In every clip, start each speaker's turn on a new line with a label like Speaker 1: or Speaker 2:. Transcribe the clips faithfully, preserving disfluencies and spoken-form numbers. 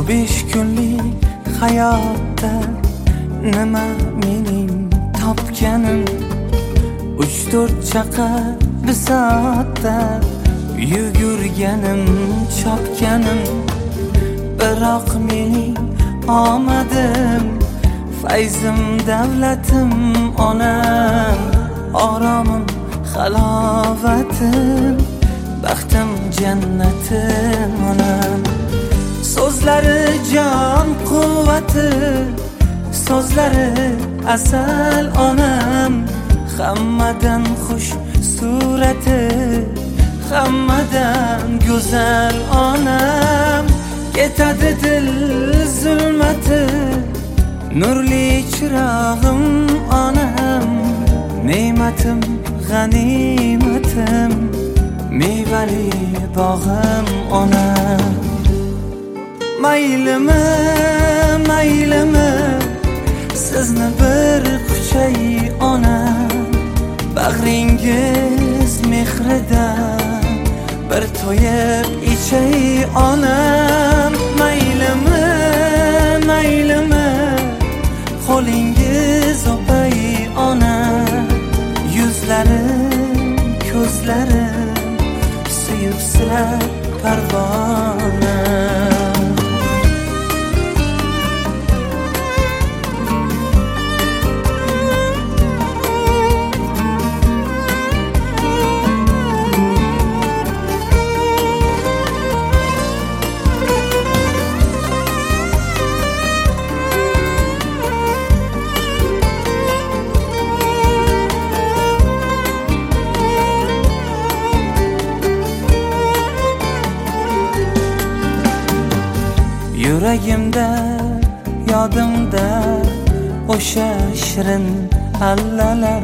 Speaker 1: besh kunlik hayotda nima mening topganim? Uch to'rt chaqa bisotda yugurganim, chopganim. Biroq mening omadim, fayzim, davlatim, onam, oromim, halovatim, baxtim, jannatim, onam. So'zlari jon quvvati, so'zlari asal, onam. Hammadan xush surati, hammadan go'zal, onam. Ketadi dil zulmati, nurli chirog'im, onam. Ne'matim, g'animatim, mevali bog'im, onam. Maylimi, maylimi, sizni bir quchay, onam. Bag'ringiz mehridan bir to'yib ichay, onam. Maylimi, maylimi, qo'lingiz o'pay, onam. Yuzlarim, ko'zlarim suyib silar parvona. Yuragimda, yodimda o'sha shirin allalar.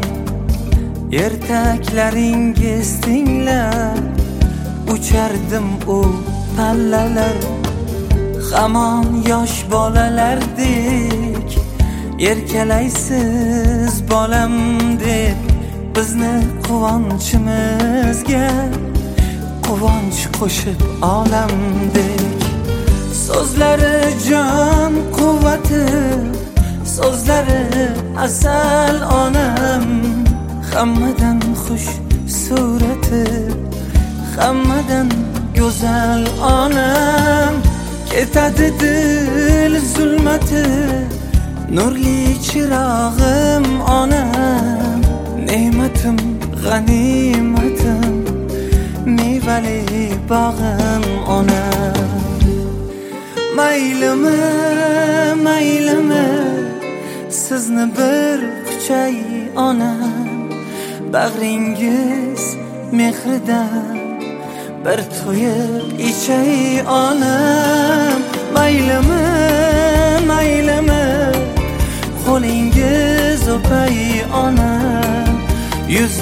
Speaker 1: Ertaklaringiz tinglab uchardim u pallalar. Hamon yosh bolalardek erkalaysiz bolam deb bizni quvonchimizga quvonch qo'shib olamdek. So'zlari jon quvvati, so'zlari asal, onam. Hammadan xush surati, hammadan go'zal, onam. Ketadi dil zulmati, nurli chirog'im, onam. Ne'matim, g'animatim, mevali bog'im, onam. Maylimi, maylimi, sizni bir quchay, onam. Bag'ringiz mehridan bir to'yib ichay, onam. Maylimi, maylimi, qo'lingiz o'pay, onam.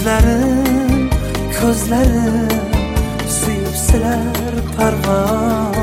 Speaker 1: Yuzlarim, ko'zlarim suyib silar parvona.